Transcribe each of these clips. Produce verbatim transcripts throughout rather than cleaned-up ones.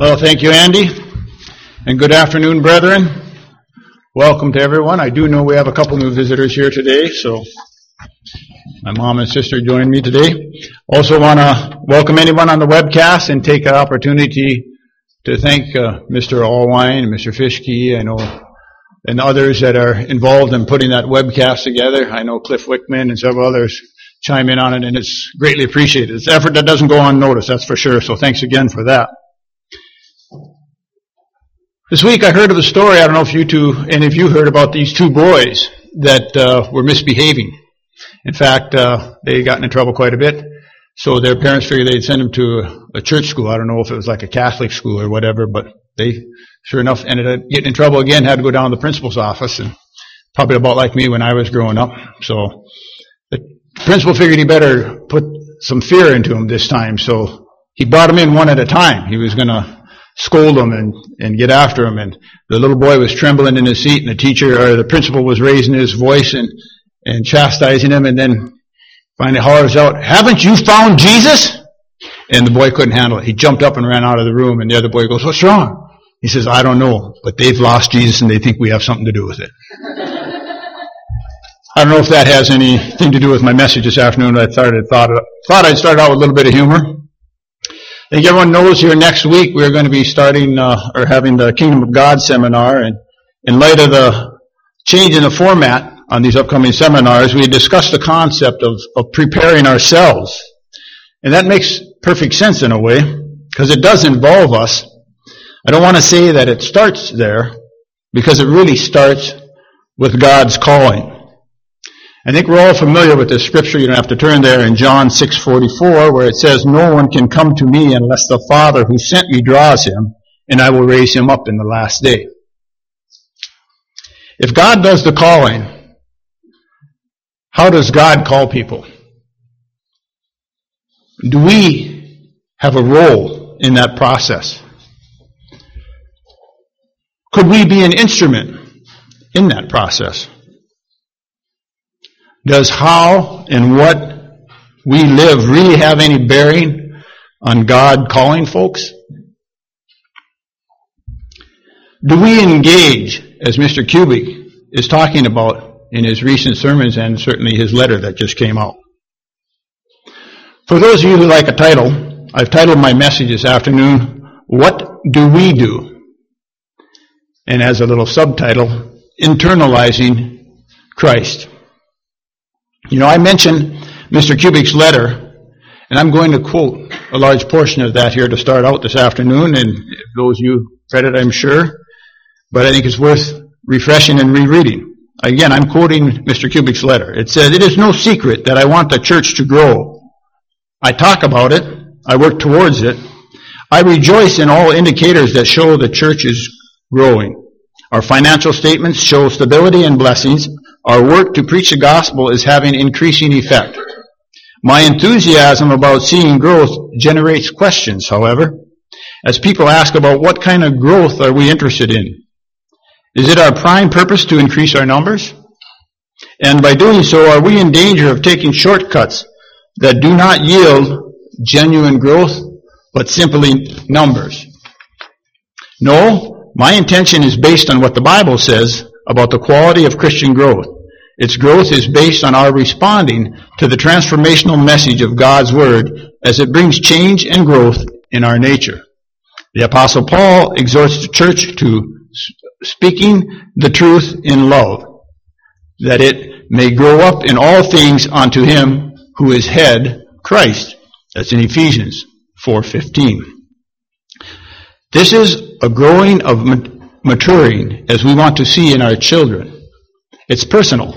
Well, thank you, Andy, and good afternoon, brethren. Welcome to everyone. I do know we have a couple new visitors here today, so my mom and sister joined me today. Also want to welcome anyone on the webcast and take an opportunity to thank uh, Mister Allwine and Mister Fishke, I know, and others that are involved in putting that webcast together. I know Cliff Wickman and several others chime in on it, and it's greatly appreciated. It's an effort that doesn't go unnoticed, that's for sure, so thanks again for that. This week I heard of a story, I don't know if you two, any of you heard about these two boys that uh, were misbehaving. In fact, uh, they got in trouble quite a bit, so their parents figured they'd send them to a, a church school. I don't know if it was like a Catholic school or whatever, but they, sure enough, ended up getting in trouble again, had to go down to the principal's office, and probably about like me when I was growing up. So the principal figured he better put some fear into them this time, so he brought them in one at a time. He was going to scold them and, and get after them, and the little boy was trembling in his seat, and the teacher, or the principal was raising his voice and, and chastising him, and then finally hollers out, "Haven't you found Jesus?" And the boy couldn't handle it. He jumped up and ran out of the room, and the other boy goes, "What's wrong?" He says, "I don't know, but they've lost Jesus and they think we have something to do with it." I don't know if that has anything to do with my message this afternoon. I started, thought, thought I'd start out with a little bit of humor. I think everyone knows here next week we're going to be starting uh, or having the Kingdom of God seminar, and in light of the change in the format on these upcoming seminars, we discussed the concept of, of preparing ourselves. And that makes perfect sense in a way, because it does involve us. I don't want to say that it starts there, because it really starts with God's calling. I think we're all familiar with this scripture. You don't have to turn there, in John six forty-four, where it says, "No one can come to me unless the Father who sent me draws him, and I will raise him up in the last day." If God does the calling, how does God call people? Do we have a role in that process? Could we be an instrument in that process? Does how and what we live really have any bearing on God calling folks? Do we engage, as Mister Kubik is talking about in his recent sermons and certainly his letter that just came out? For those of you who like a title, I've titled my message this afternoon, "What Do We Do?" And as a little subtitle, "Internalizing Christ." You know, I mentioned Mister Kubik's letter, and I'm going to quote a large portion of that here to start out this afternoon, and those of you read it, I'm sure, but I think it's worth refreshing and rereading. Again, I'm quoting Mister Kubik's letter. It says, "It is no secret that I want the church to grow. I talk about it. I work towards it. I rejoice in all indicators that show the church is growing. Our financial statements show stability and blessings. Our work to preach the gospel is having increasing effect. My enthusiasm about seeing growth generates questions, however, as people ask about what kind of growth are we interested in. Is it our prime purpose to increase our numbers? And by doing so, are we in danger of taking shortcuts that do not yield genuine growth, but simply numbers? No, my intention is based on what the Bible says about the quality of Christian growth. Its growth is based on our responding to the transformational message of God's Word as it brings change and growth in our nature. The Apostle Paul exhorts the church to speaking the truth in love, that it may grow up in all things unto Him who is head, Christ." That's in Ephesians four fifteen. This is a growing of maturing as we want to see in our children. It's personal.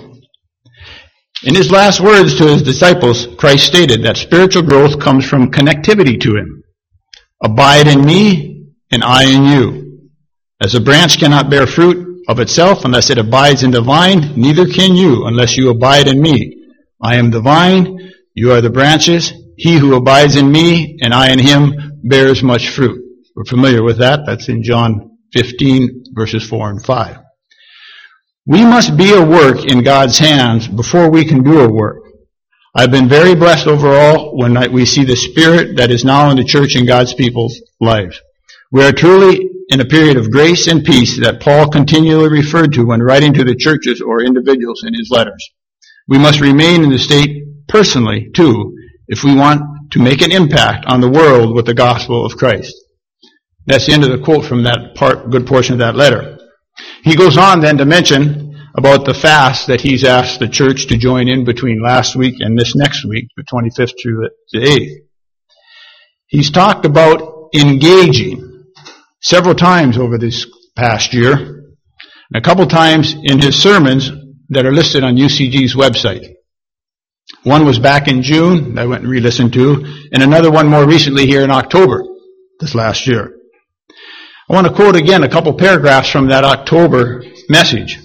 In his last words to his disciples, Christ stated that spiritual growth comes from connectivity to him. "Abide in me, and I in you. As a branch cannot bear fruit of itself unless it abides in the vine, neither can you unless you abide in me. I am the vine, you are the branches. He who abides in me, and I in him, bears much fruit." We're familiar with that. That's in John fifteen, verses four and five. We must be a work in God's hands before we can do a work. I've been very blessed overall when we see the spirit that is now in the church and God's people's lives. We are truly in a period of grace and peace that Paul continually referred to when writing to the churches or individuals in his letters. We must remain in the state personally, too, if we want to make an impact on the world with the gospel of Christ. That's the end of the quote from that part, good portion of that letter. He goes on then to mention about the fast that he's asked the church to join in between last week and this next week, the twenty-fifth through the eighth. He's talked about engaging several times over this past year, and a couple times in his sermons that are listed on U C G's website. One was back in June, that I went and re-listened to, and another one more recently here in October, this last year. I want to quote again a couple paragraphs from that October message.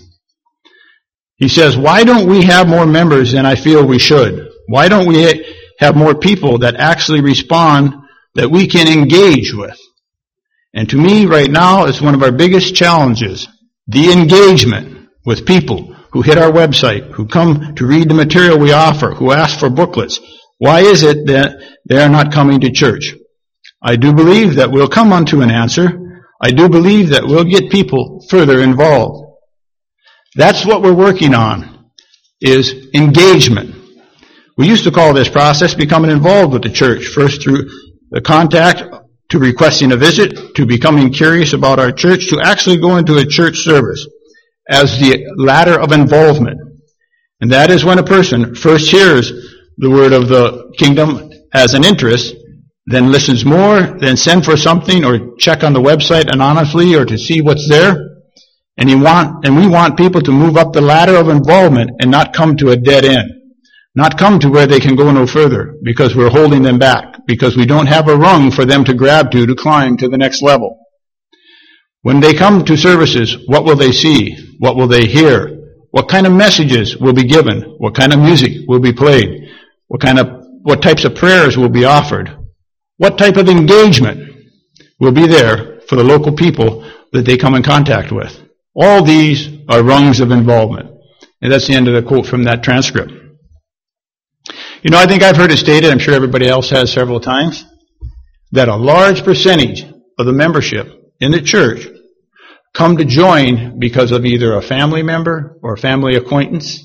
He says, "Why don't we have more members than I feel we should? Why don't we have more people that actually respond that we can engage with? And to me, right now, it's one of our biggest challenges, the engagement with people who hit our website, who come to read the material we offer, who ask for booklets. Why is it that they are not coming to church? I do believe that we'll come unto an answer. I do believe that we'll get people further involved." That's what we're working on, is engagement. We used to call this process becoming involved with the church, first through the contact, to requesting a visit, to becoming curious about our church, to actually going to a church service as the ladder of involvement. And that is when a person first hears the word of the kingdom as an interest, then listens more, then send for something or check on the website anonymously or to see what's there. And you want, and we want people to move up the ladder of involvement and not come to a dead end. Not come to where they can go no further because we're holding them back, because we don't have a rung for them to grab to to climb to the next level. When they come to services, what will they see? What will they hear? What kind of messages will be given? What kind of music will be played? What kind of, what types of prayers will be offered? What type of engagement will be there for the local people that they come in contact with? All these are rungs of involvement. And that's the end of the quote from that transcript. You know, I think I've heard it stated, I'm sure everybody else has several times, that a large percentage of the membership in the church come to join because of either a family member or a family acquaintance.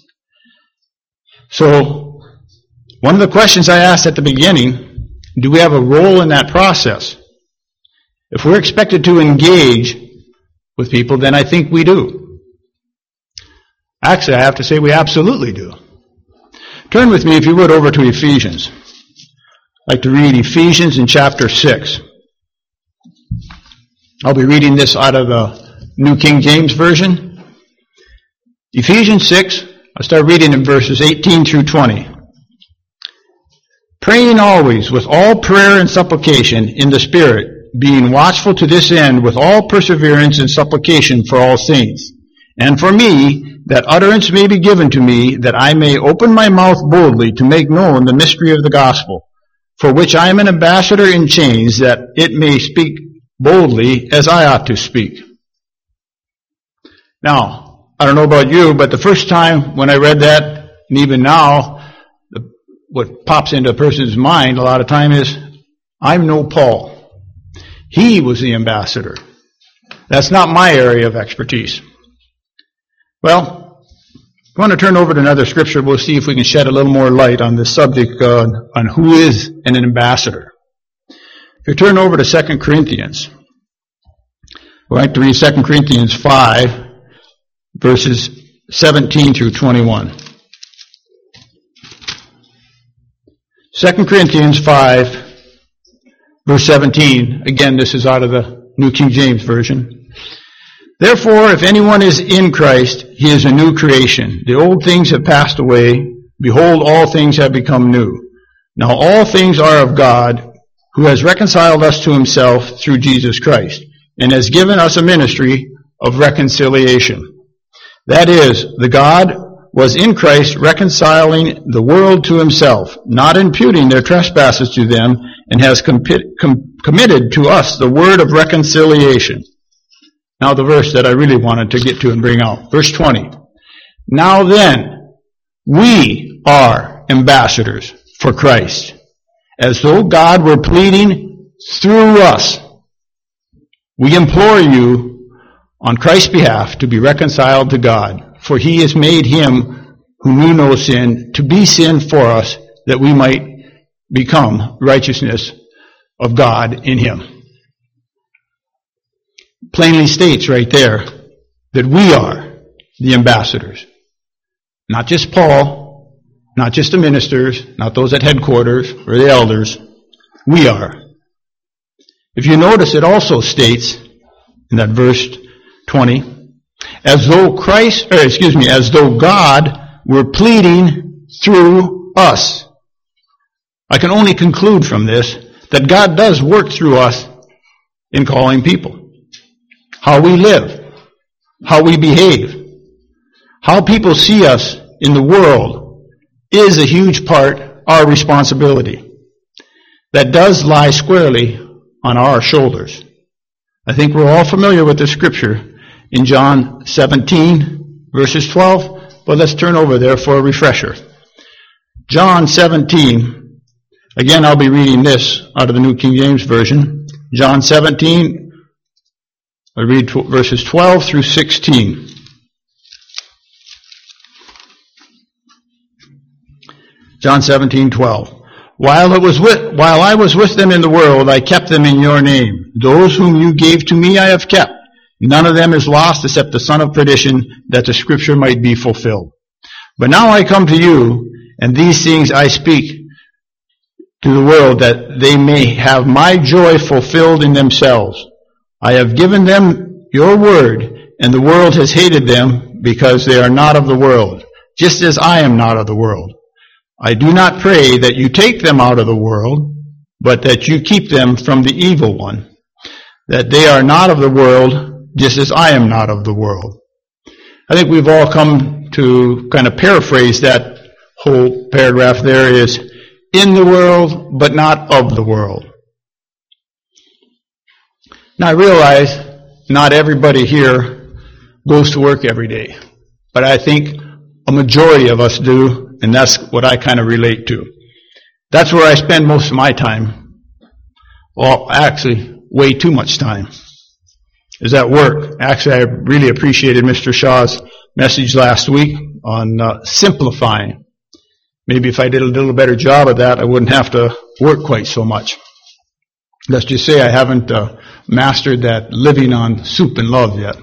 So, one of the questions I asked at the beginning, do we have a role in that process? If we're expected to engage with people, then I think we do. Actually, I have to say we absolutely do. Turn with me, if you would, over to Ephesians. I'd like to read Ephesians in chapter six. I'll be reading this out of the New King James Version. Ephesians six, I'll start reading in verses eighteen through twenty. "Praying always with all prayer and supplication in the Spirit, being watchful to this end with all perseverance and supplication for all saints, and for me, that utterance may be given to me, that I may open my mouth boldly to make known the mystery of the gospel, for which I am an ambassador in chains, that it may speak boldly as I ought to speak." Now, I don't know about you, but the first time when I read that, and even now, the, what pops into a person's mind a lot of time is, I'm no Paul. He was the ambassador. That's not my area of expertise. Well, I want to turn over to another scripture. We'll see if we can shed a little more light on this subject uh, on who is an ambassador. If you turn over to Second Corinthians, we'd like to read Second Corinthians five, verses seventeen through twenty-one. Second Corinthians five, verse seventeen. Again, this is out of the New King James Version. "Therefore, if anyone is in Christ, he is a new creation. The old things have passed away. Behold, all things have become new. Now all things are of God, who has reconciled us to himself through Jesus Christ, and has given us a ministry of reconciliation. That is, the God was in Christ reconciling the world to himself, not imputing their trespasses to them, and has com- com- committed to us the word of reconciliation." Now the verse that I really wanted to get to and bring out. Verse twenty. "Now then, we are ambassadors for Christ, as though God were pleading through us." We implore you on Christ's behalf to be reconciled to God, for he has made him who knew no sin to be sin for us, that we might become righteousness of God in him. Plainly states right there that we are the ambassadors. Not just Paul, not just the ministers, not those at headquarters or the elders. We are. If you notice, it also states in that verse twenty, as though Christ, or excuse me, as though God were pleading through us. I can only conclude from this that God does work through us in calling people. How we live, how we behave, how people see us in the world is a huge part of our responsibility. That does lie squarely on our shoulders. I think we're all familiar with the scripture in John seventeen, verses twelve, but let's turn over there for a refresher. John seventeen, again I'll be reading this out of the New King James Version. John seventeen, I read verses twelve through sixteen. John seventeen, twelve. While it was with, while I was with them in the world, I kept them in your name. Those whom you gave to me I have kept. None of them is lost except the son of perdition, that the scripture might be fulfilled. But now I come to you, and these things I speak to the world, that they may have my joy fulfilled in themselves. I have given them your word, and the world has hated them, because they are not of the world, just as I am not of the world. I do not pray that you take them out of the world, but that you keep them from the evil one, that they are not of the world, just as I am not of the world. I think we've all come to kind of paraphrase that whole paragraph there is, in the world, but not of the world. Now I realize not everybody here goes to work every day, but I think a majority of us do, and that's what I kind of relate to. That's where I spend most of my time. Well, actually, way too much time is at work. Actually, I really appreciated Mister Shaw's message last week on uh, simplifying. Maybe if I did a little better job of that, I wouldn't have to work quite so much. Let's just say I haven't uh, mastered that living on soup and love yet.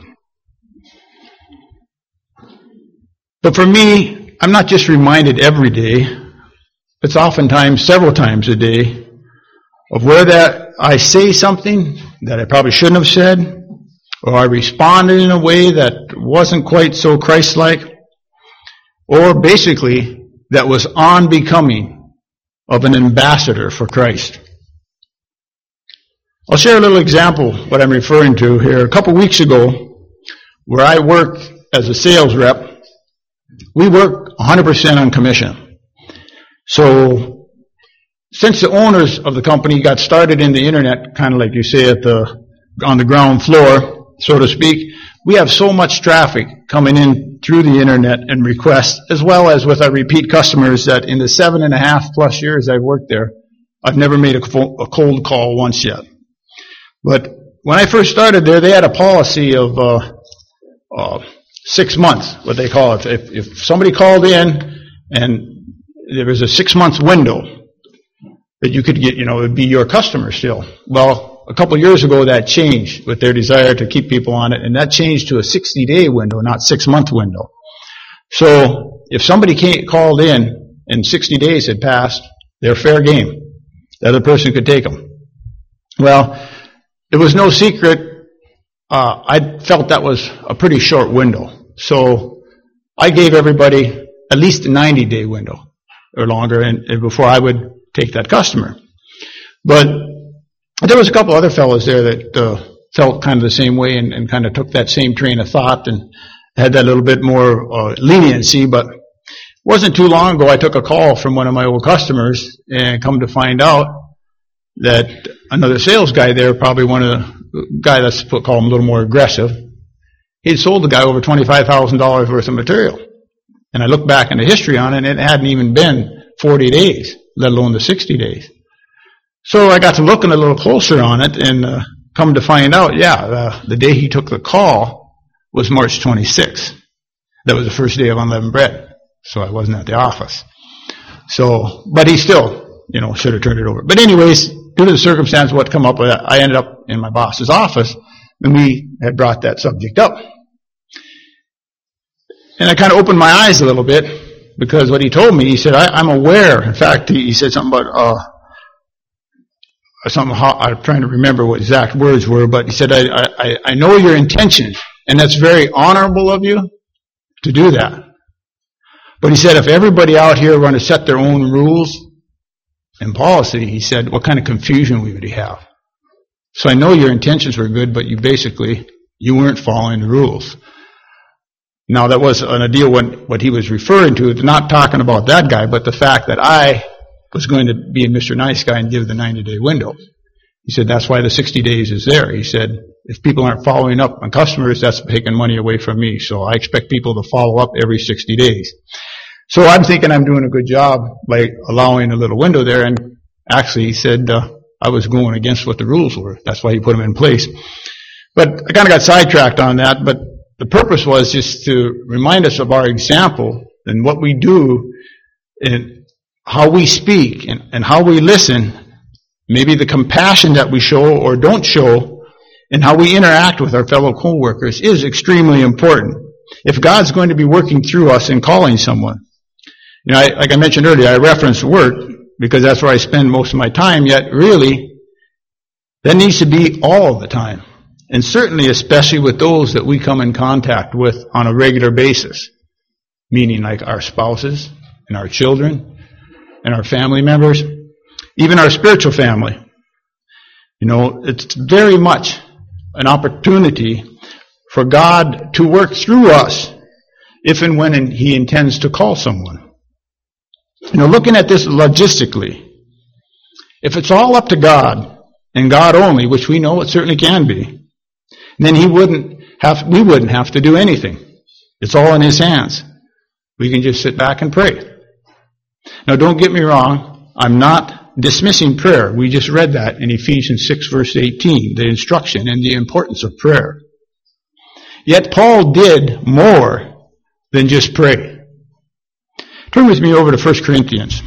But for me, I'm not just reminded every day, it's oftentimes several times a day, of where that I say something that I probably shouldn't have said, or I responded in a way that wasn't quite so Christ-like, or basically that was unbecoming of an ambassador for Christ. I'll share a little example what I'm referring to here. A couple weeks ago, where I worked as a sales rep, we work one hundred percent on commission. So, since the owners of the company got started in the internet, kind of like you say at the, on the ground floor, so to speak, we have so much traffic coming in through the internet and requests, as well as with our repeat customers, that in the seven and a half plus years I've worked there, I've never made a cold call once yet. But when I first started there, they had a policy of, uh, uh, Six months, what they call it. If, if somebody called in and there was a six month window that you could get, you know, it would be your customer still. Well, a couple of years ago that changed with their desire to keep people on it, and that changed to a sixty day window, not six month window. So if somebody came, called in and sixty days had passed, they're fair game. The other person could take them. Well, it was no secret. Uh, I felt that was a pretty short window. So I gave everybody at least a ninety day window or longer and, and before I would take that customer. But there was a couple other fellows there that uh, felt kind of the same way and, and kind of took that same train of thought and had that little bit more uh, leniency. But it wasn't too long ago I took a call from one of my old customers, and come to find out that another sales guy there, probably one of the guy that's call him a little more aggressive, he'd sold the guy over twenty-five thousand dollars worth of material. And I look back in the history on it, and it hadn't even been forty days, let alone the sixty days. So I got to looking a little closer on it, and uh, come to find out, yeah, uh, the day he took the call was March twenty-sixth. That was the first day of unleavened bread. So I wasn't at the office. So, but he still, you know, should have turned it over. But anyways, due to the circumstance of what come up with that, I ended up in my boss's office, and we had brought that subject up. And I kind of opened my eyes a little bit, because what he told me, he said, I, I'm aware. In fact, he, he said something about, uh, something, I'm trying to remember what exact words were, but he said, I, I, I know your intention, and that's very honorable of you to do that. But he said, if everybody out here were going to set their own rules and policy, he said, what kind of confusion we would have? So I know your intentions were good, but you basically, you weren't following the rules. Now that was an idea what, what he was referring to, not talking about that guy, but the fact that I was going to be Mister Nice Guy and give the ninety-day window. He said, that's why the sixty days is there. He said, if people aren't following up on customers, that's taking money away from me. So I expect people to follow up every sixty days. So I'm thinking I'm doing a good job by allowing a little window there. And actually, he said, uh, I was going against what the rules were. That's why he put them in place. But I kind of got sidetracked on that. But the purpose was just to remind us of our example and what we do and how we speak and, and how we listen. Maybe the compassion that we show or don't show, and how we interact with our fellow co-workers is extremely important. If God's going to be working through us and calling someone. You know, I, like I mentioned earlier, I reference work because that's where I spend most of my time, yet really, that needs to be all the time. And certainly, especially with those that we come in contact with on a regular basis. Meaning like our spouses and our children and our family members. Even our spiritual family. You know, it's very much an opportunity for God to work through us if and when He intends to call someone. You know, looking at this logistically, if it's all up to God and God only, which we know it certainly can be, then He wouldn't have, we wouldn't have to do anything. It's all in His hands. We can just sit back and pray. Now, don't get me wrong. I'm not dismissing prayer. We just read that in Ephesians six verse eighteen, the instruction and the importance of prayer. Yet Paul did more than just pray. Turn with me over to First Corinthians.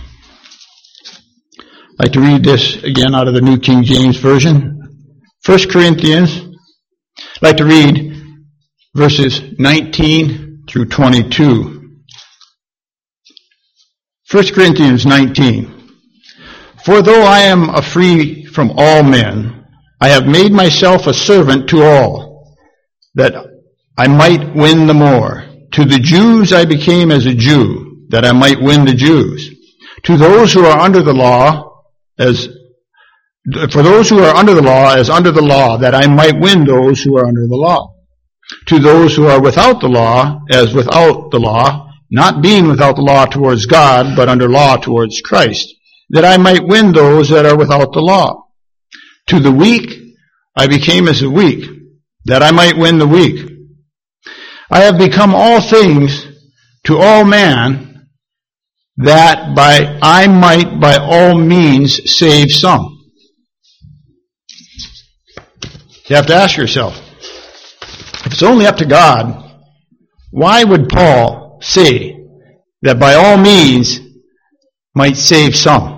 I'd like to read this again out of the New King James Version. First Corinthians, I'd like to read verses nineteen through twenty-two. First Corinthians nineteen. For though I am a free from all men, I have made myself a servant to all, that I might win the more. To the Jews I became as a Jew, that I might win the Jews. To those who are under the law, as for those who are under the law, as under the law, that I might win those who are under the law. To those who are without the law, as without the law, not being without the law towards God, but under law towards Christ, that I might win those that are without the law. To the weak I became as a weak, that I might win the weak. I have become all things to all man, that by I might by all means save some. You have to ask yourself, if it's only up to God, why would Paul say that by all means might save some?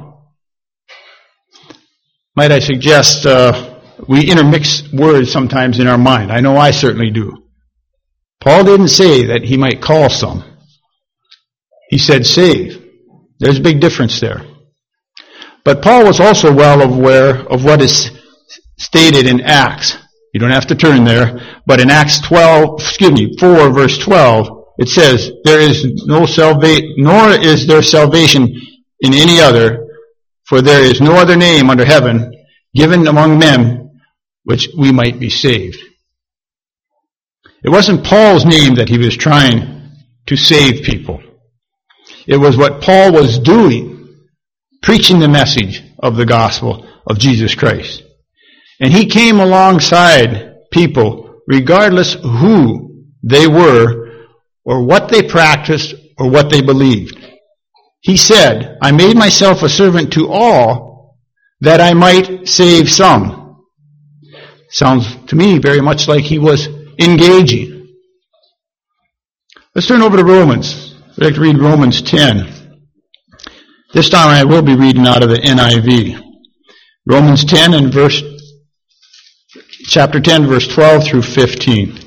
Might I suggest uh, we intermix words sometimes in our mind. I know I certainly do. Paul didn't say that he might call some. He said save. There's a big difference there. But Paul was also well aware of what is stated in Acts. You don't have to turn there. But in Acts twelve, excuse me, four verse twelve, it says, there is no salvation, nor is there salvation in any other, for there is no other name under heaven given among men which we might be saved. It wasn't Paul's name that he was trying to save people. It was what Paul was doing, preaching the message of the gospel of Jesus Christ. And he came alongside people, regardless who they were, or what they practiced, or what they believed. He said, I made myself a servant to all, that I might save some. sounds to me very much like he was engaging. Let's turn over to Romans. I'd like to read Romans ten. This time I will be reading out of the N I V. Romans ten and verse, chapter ten, verse twelve through fifteen.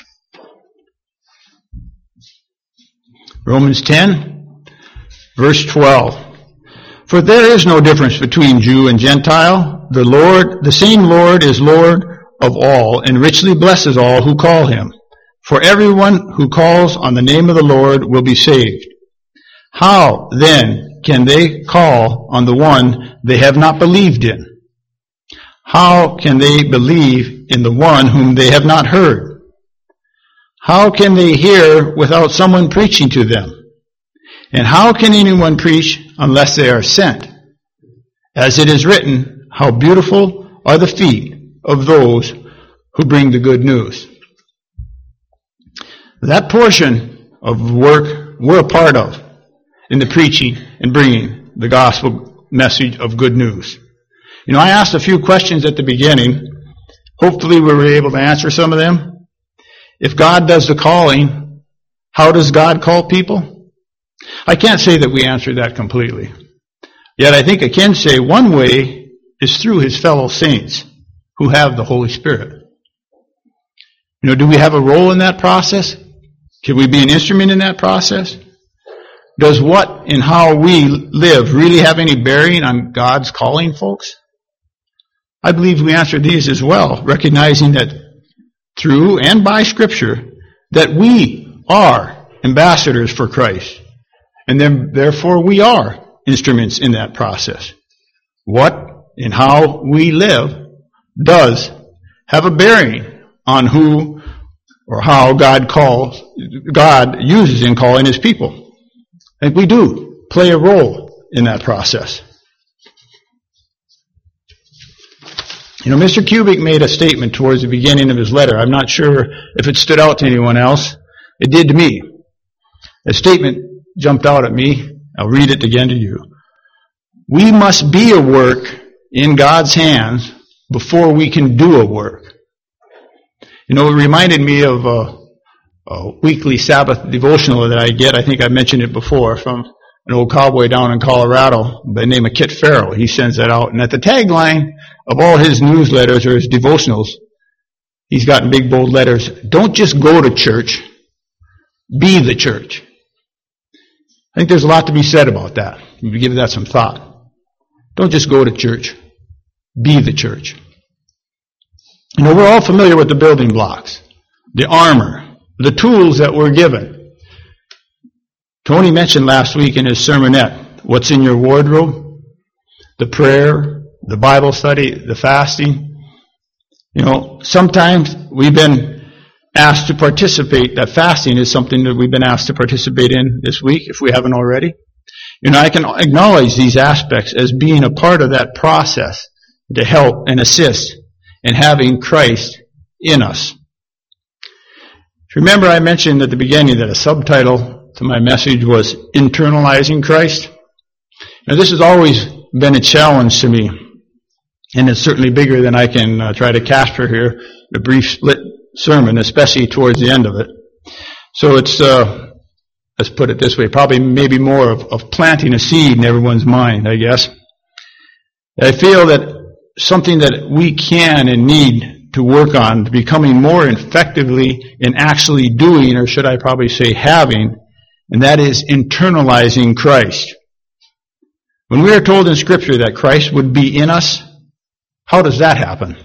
Romans ten, verse twelve. For there is no difference between Jew and Gentile. The Lord, the same Lord is Lord of all, and richly blesses all who call him. For everyone who calls on the name of the Lord will be saved. How, then, can they call on the one they have not believed in? How can they believe in the one whom they have not heard? How can they hear without someone preaching to them? And how can anyone preach unless they are sent? As it is written, how beautiful are the feet of those who bring the good news. That portion of work we're a part of in the preaching and bringing the gospel message of good news. You know, I asked a few questions at the beginning. Hopefully we were able to answer some of them. If God does the calling, how does God call people? I can't say that we answered that completely. Yet I think I can say one way is through his fellow saints who have the Holy Spirit. You know, do we have a role in that process? Can we be an instrument in that process? Does what and how we live really have any bearing on God's calling, folks? I believe we answered these as well, recognizing that through and by Scripture, that we are ambassadors for Christ. And then, therefore, we are instruments in that process. What and how we live does have a bearing on who or how God calls, God uses in calling his people. I think we do play a role in that process. You know, Mister Kubik made a statement towards the beginning of his letter. I'm not sure if it stood out to anyone else. It did to me. A statement jumped out at me. I'll read it again to you. We must be a work in God's hands before we can do a work. You know, it reminded me of a, a weekly Sabbath devotional that I get. I think I mentioned it before, from an old cowboy down in Colorado by the name of Kit Farrell. He sends that out. And at the tagline of all his newsletters or his devotionals, he's got in big bold letters, don't just go to church, be the church. I think there's a lot to be said about that. You give that some thought. Don't just go to church. Be the church. You know, we're all familiar with the building blocks, the armor, the tools that we're given. Tony mentioned last week in his sermonette, what's in your wardrobe? The prayer, the Bible study, the fasting. You know, sometimes we've been asked to participate. That fasting is something that we've been asked to participate in this week, if we haven't already. You know, I can acknowledge these aspects as being a part of that process to help and assist in having Christ in us. Remember I mentioned at the beginning that a subtitle to my message was Internalizing Christ. Now this has always been a challenge to me, and it's certainly bigger than I can uh, try to capture here, the brief split sermon, especially towards the end of it. So it's, uh, let's put it this way, probably maybe more of, of planting a seed in everyone's mind, I guess. I feel that something that we can and need to work on, becoming more effectively in actually doing, or should I probably say having, and that is internalizing Christ. When we are told in Scripture that Christ would be in us, how does that happen?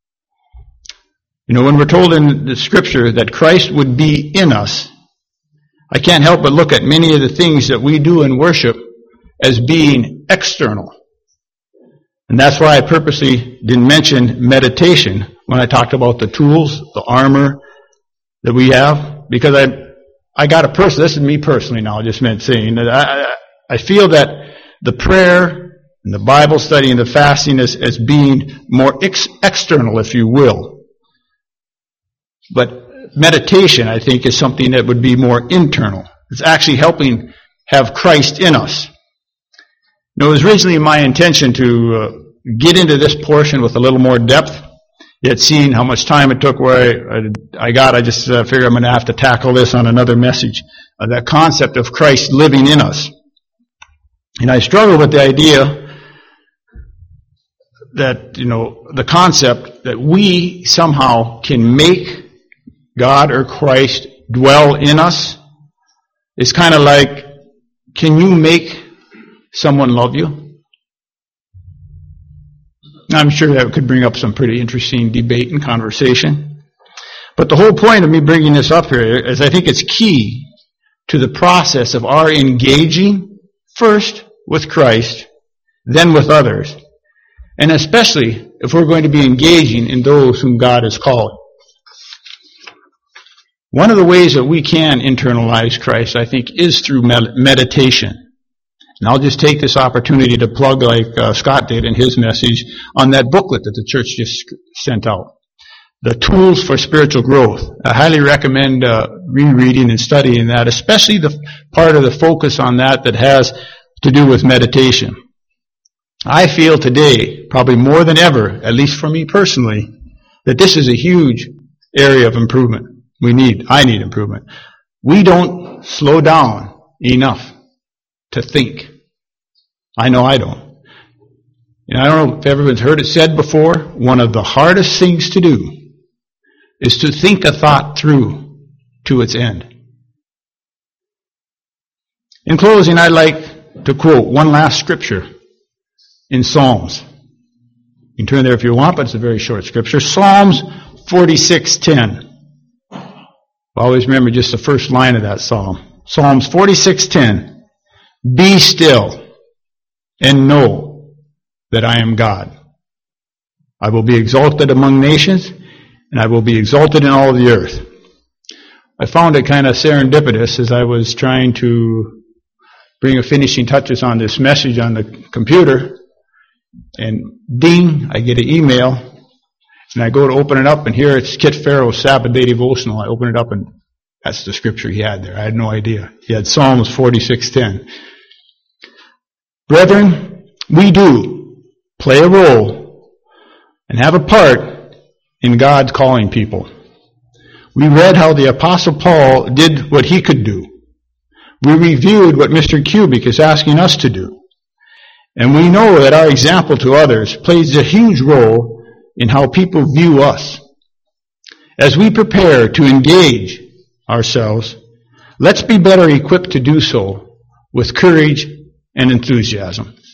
You know, when we're told in the Scripture that Christ would be in us, I can't help but look at many of the things that we do in worship as being external. And that's why I purposely didn't mention meditation when I talked about the tools, the armor that we have, because I I got a person, this is me personally now, I just meant saying, that I, I feel that the prayer and the Bible study and the fasting as, as being more ex- external, if you will. But meditation, I think, is something that would be more internal. It's actually helping have Christ in us. Now, it was originally my intention to uh, get into this portion with a little more depth Yet seeing how much time it took where I, I got, I just uh, figured I'm going to have to tackle this on another message. Uh, that concept of Christ living in us. And I struggle with the idea that, you know, the concept that we somehow can make God or Christ dwell in us is kind of like, can you make someone love you? I'm sure that could bring up some pretty interesting debate and conversation. But the whole point of me bringing this up here is I think it's key to the process of our engaging first with Christ, then with others. And especially if we're going to be engaging in those whom God is calling. One of the ways that we can internalize Christ, I think, is through med- meditation. And I'll just take this opportunity to plug, like uh, Scott did in his message, on that booklet that the church just sent out. The Tools for Spiritual Growth. I highly recommend uh, rereading and studying that, especially the part of the focus on that that has to do with meditation. I feel today, probably more than ever, at least for me personally, that this is a huge area of improvement. We need, I need improvement. We don't slow down enough to think. I know I don't. And I don't know if everyone's heard it said before, one of the hardest things to do is to think a thought through to its end. In closing, I'd like to quote one last scripture in Psalms. You can turn there if you want, but it's a very short scripture. Psalms forty-six ten. Always remember just the first line of that psalm. Psalms forty-six ten. Be still and know that I am God. I will be exalted among nations, and I will be exalted in all the earth. I found it kind of serendipitous as I was trying to bring a finishing touches on this message on the computer, and ding, I get an email, and I go to open it up, and here it's Kit Farrell's Sabbath Day Devotional. I open it up, and that's the scripture he had there. I had no idea. He had Psalms forty-six ten. Brethren, we do play a role and have a part in God's calling people. We read how the Apostle Paul did what he could do. We reviewed what Mister Kubik is asking us to do. And we know that our example to others plays a huge role in how people view us. As we prepare to engage ourselves, let's be better equipped to do so with courage and enthusiasm.